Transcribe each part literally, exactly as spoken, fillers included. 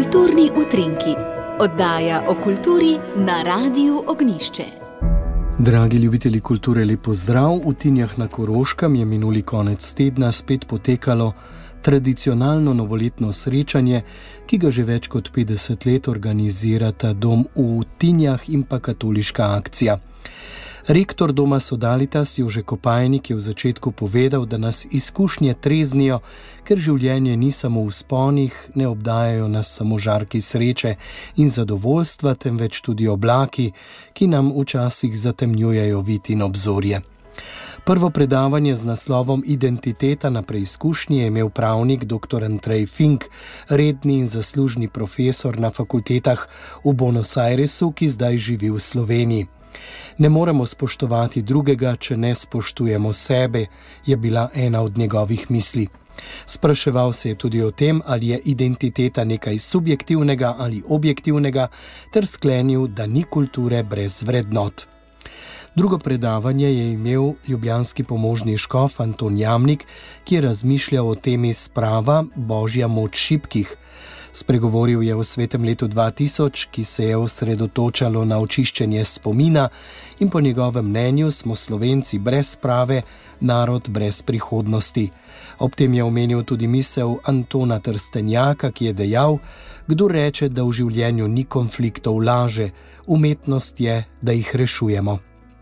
Kulturni utrinki, oddaja o kulturi na Radiu Ognjišče. Dragi ljubitelji kulture, lep pozdrav. V Tinjah na Koroškem je minuli konec tedna spet potekalo tradicionalno novoletno srečanje, ki ga že več kot petdeset let organizirata Dom v Tinjah in pa Katoliška akcija. Rektor Doma Sodalitas Jože Kopajnik je v začetku povedal, da nas izkušnje treznijo, ker življenje ni samo v vzponih, ne obdajajo nas samo žarki sreče in zadovoljstva, temveč tudi oblaki, ki nam včasih zatemnjujejo vid in obzorje. Prvo predavanje z naslovom Identiteta na preizkušnji je imel pravnik doktor Andrej Fink, redni in zaslužni profesor na fakultetah v Buenos Airesu, ki zdaj živi v Sloveniji. Ne moremo spoštovati drugega, če ne spoštujemo sebe, je bila ena od njegovih misli. Spraševal se je tudi o tem, ali je identiteta nekaj subjektivnega ali objektivnega, ter sklenil, da ni kulture brez vrednot. Drugo predavanje je imel ljubljanski pomožni škof Anton Jamnik, ki je razmišljal o temi sprava Božja moč šibkih. Spregovoril je o svetem letu dva tisoč, ki se je osredotočalo na očiščenje spomina in po njegovem mnenju smo Slovenci brez sprave, narod brez prihodnosti. Ob tem je omenil tudi misel Antona Trstenjaka, ki je dejal, kdo reče, da v življenju ni konfliktov, laže, umetnost je, da jih rešujemo.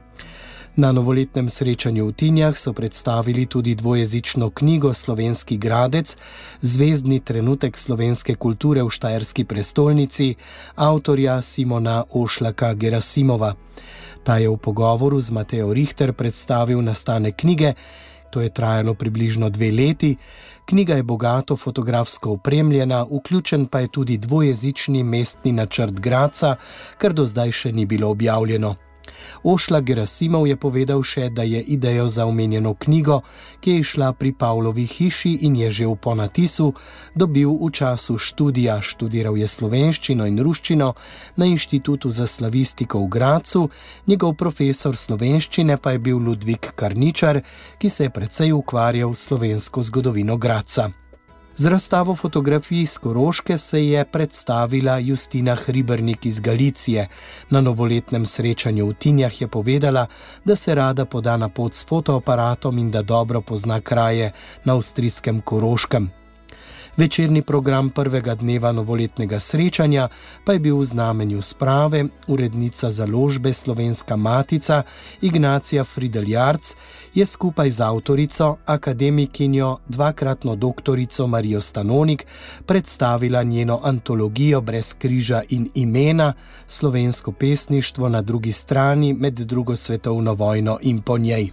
Na novoletnem srečanju v Tinjah so predstavili tudi dvojezično knjigo Slovenski gradec, zvezdni trenutek slovenske kulture v štajerski prestolnici, avtorja Simona Ošlaka Gerasimova. Ta je v pogovoru z Matejo Richter predstavil nastanek knjige, to je trajalo približno dve leti. Knjiga je bogato fotografsko opremljena, vključen pa je tudi dvojezični mestni načrt Gradca, kar do zdaj še ni bilo objavljeno. Ošlak Gerasimov je povedal še, da je idejo za omenjeno knjigo, ki je išla pri Pavlovi hiši in je že v ponatisu, dobil v času študija. Študiral je slovenščino in ruščino na Inštitutu za slavistiko v Gradcu, njegov profesor slovenščine pa je bil Ludvik Karničar, ki se je precej ukvarjal s slovensko zgodovino Gradca. Z razstavo fotografij z Koroške se je predstavila Justina Hribernik iz Galicije. Na novoletnem srečanju v Tinjah je povedala, da se rada poda na pot s fotoaparatom in da dobro pozna kraje na avstrijskem Koroškem. Večerni program prvega dneva novoletnega srečanja pa je bil v znamenju sprave. Urednica založbe Slovenska matica Ignacija Frideljarc je skupaj z avtorico, akademikinjo, dvakratno doktorico Marijo Stanonik predstavila njeno antologijo Brez križa in imena, slovensko pesništvo na drugi strani med drugo svetovno vojno in po njej.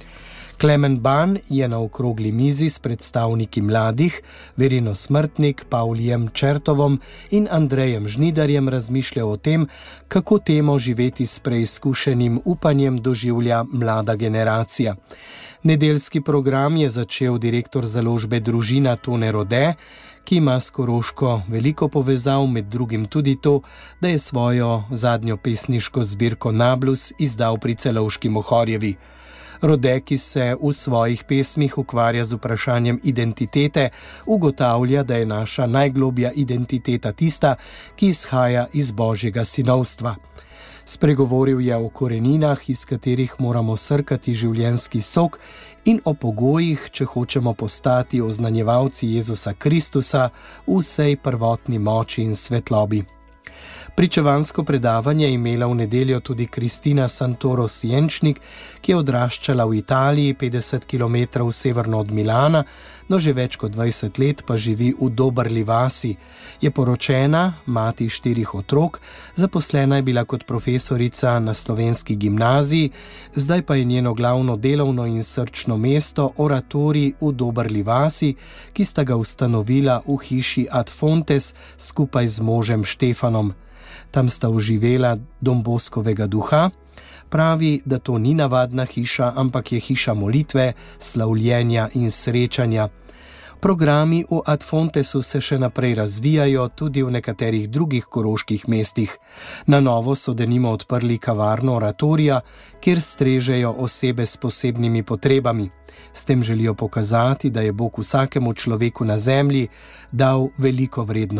Klemen Ban je na okrogli mizi s predstavniki mladih, Verino Smrtnik, Pavlijem Čertovom in Andrejem Žnidarjem razmišljal o tem, kako temo živeti s preizkušenim upanjem doživlja mlada generacija. Nedeljski program je začel direktor založbe Družina Tone Rode, ki ima s Koroško veliko povezav, med drugim tudi to, da je svojo zadnjo pesniško zbirko Nablus izdal pri Celovški Mohorjevi. Rode, ki se v svojih pesmih ukvarja z vprašanjem identitete, ugotavlja, da je naša najglobja identiteta tista, ki izhaja iz Božjega sinovstva. Spregovoril je o koreninah, iz katerih moramo srkati življenjski sok, in o pogojih, če hočemo postati oznanjevalci Jezusa Kristusa v vsej prvotni moči in svetlobi. Pričevansko predavanje je imela v nedeljo tudi Kristina Santoro Sienčnik, ki je odraščala v Italiji, petdeset kilometrov severno od Milana, no že več kot dvajset let pa živi v Doberli vasi. Je poročena, mati štirih otrok, zaposlena je bila kot profesorica na slovenski gimnaziji, zdaj pa je njeno glavno delovno in srčno mesto oratorij v Doberli vasi, ki sta ga ustanovila v hiši Ad Fontes skupaj z možem Štefanom. Tam sta oživela Dom Boskovega duha. Pravi, da to ni navadna hiša, ampak je hiša molitve, slavljenja in srečanja. Programi v Ad Fontesu se še naprej razvijajo tudi v nekaterih drugih koroških mestih. Na novo so denimo odprli kavarno oratorija, kjer strežejo osebe s posebnimi potrebami. S tem želijo pokazati, da je Bog vsakemu človeku na zemlji dal veliko vrednost.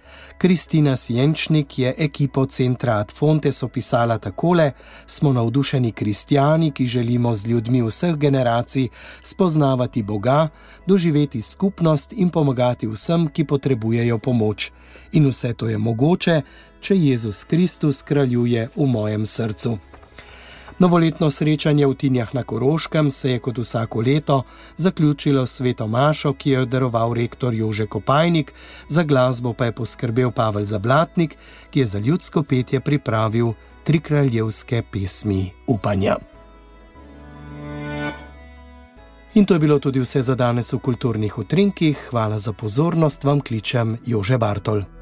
Kristina Sjenčnik je ekipo centra Ad Fontes opisala takole: smo navdušeni kristjani, ki želimo z ljudmi vseh generacij spoznavati Boga, doživeti skupnost in pomagati vsem, ki potrebujejo pomoč. In vse to je mogoče, če Jezus Kristus kraljuje v mojem srcu. Novoletno srečanje v Tinjah na Koroškem se je kot vsako leto zaključilo s sveto mašo, ki jo je daroval rektor Jože Kopajnik, za glasbo pa je poskrbel Pavel Zablatnik, ki je za ljudsko petje pripravil tri kraljevske pesmi upanja. In to je bilo tudi vse za danes v Kulturnih utrinkih. Hvala za pozornost, vam kličem Jože Bartol.